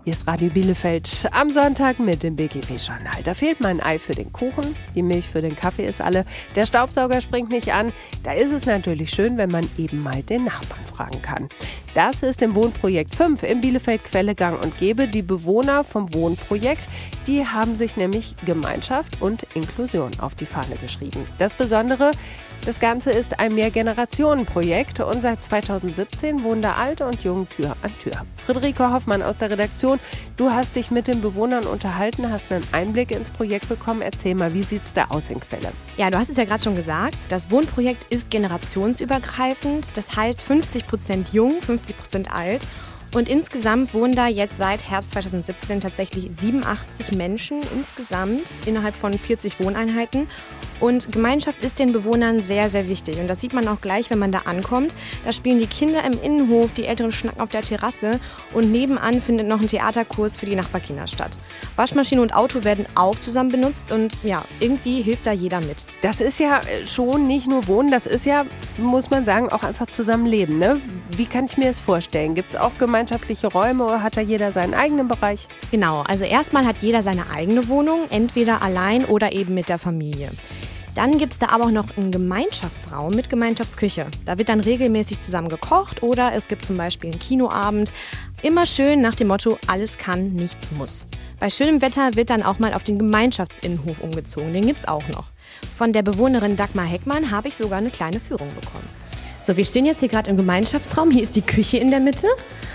Hier ist Radio Bielefeld am Sonntag mit dem BGW-Journal. Da fehlt mein Ei für den Kuchen, die Milch für den Kaffee ist alle, der Staubsauger springt nicht an. Da ist es natürlich schön, wenn man eben mal den Nachbarn fragen kann. Das ist im Wohnprojekt 5 in Bielefeld Quelle gang und gäbe. Die Bewohner vom Wohnprojekt, die haben sich nämlich Gemeinschaft und Inklusion auf die Fahne geschrieben. Das Besondere, das Ganze ist ein Mehrgenerationenprojekt und seit 2017 wohnen da Alte und Jung Tür an Tür. Friederike Hoffmann aus der Redaktion, du hast dich mit den Bewohnern unterhalten, hast einen Einblick ins Projekt bekommen. Erzähl mal, wie sieht's da aus in Quelle? Ja, du hast es ja gerade schon gesagt, das Wohnprojekt ist generationsübergreifend. Das heißt 50% jung, 50% alt. Und insgesamt wohnen da jetzt seit Herbst 2017 tatsächlich 87 Menschen insgesamt innerhalb von 40 Wohneinheiten. Und Gemeinschaft ist den Bewohnern sehr, sehr wichtig. Und das sieht man auch gleich, wenn man da ankommt. Da spielen die Kinder im Innenhof, die Älteren schnacken auf der Terrasse. Und nebenan findet noch ein Theaterkurs für die Nachbarkinder statt. Waschmaschine und Auto werden auch zusammen benutzt. Und ja, irgendwie hilft da jeder mit. Das ist ja schon nicht nur Wohnen, das ist ja, muss man sagen, auch einfach Zusammenleben, ne? Wie kann ich mir das vorstellen? Gibt es auch gemeinschaftliche Räume oder hat da jeder seinen eigenen Bereich? Genau, also erstmal hat jeder seine eigene Wohnung, entweder allein oder eben mit der Familie. Dann gibt es da aber auch noch einen Gemeinschaftsraum mit Gemeinschaftsküche. Da wird dann regelmäßig zusammen gekocht oder es gibt zum Beispiel einen Kinoabend. Immer schön nach dem Motto, alles kann, nichts muss. Bei schönem Wetter wird dann auch mal auf den Gemeinschaftsinnenhof umgezogen. Den gibt's auch noch. Von der Bewohnerin Dagmar Heckmann habe ich sogar eine kleine Führung bekommen. So, wir stehen jetzt hier gerade im Gemeinschaftsraum. Hier ist die Küche in der Mitte.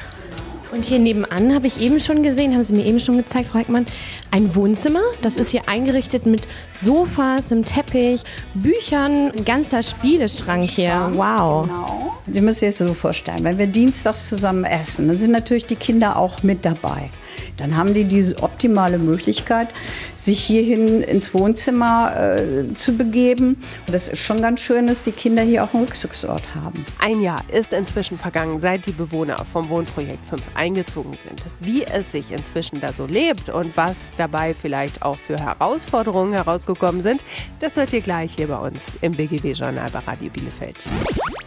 Und hier nebenan habe ich eben schon gesehen, haben Sie mir eben schon gezeigt, Frau Heckmann, ein Wohnzimmer. Das ist hier eingerichtet mit Sofas, einem Teppich, Büchern, ein ganzer Spieleschrank hier. Wow. Genau. Sie müssen sich das so vorstellen, wenn wir dienstags zusammen essen, dann sind natürlich die Kinder auch mit dabei. Dann haben die diese optimale Möglichkeit, sich hierhin ins Wohnzimmer zu begeben. Und das ist schon ganz schön, dass die Kinder hier auch einen Rückzugsort haben. Ein Jahr ist inzwischen vergangen, seit die Bewohner vom Wohnprojekt 5 eingezogen sind. Wie es sich inzwischen da so lebt und was dabei vielleicht auch für Herausforderungen herausgekommen sind, das hört ihr gleich hier bei uns im BGW-Journal bei Radio Bielefeld.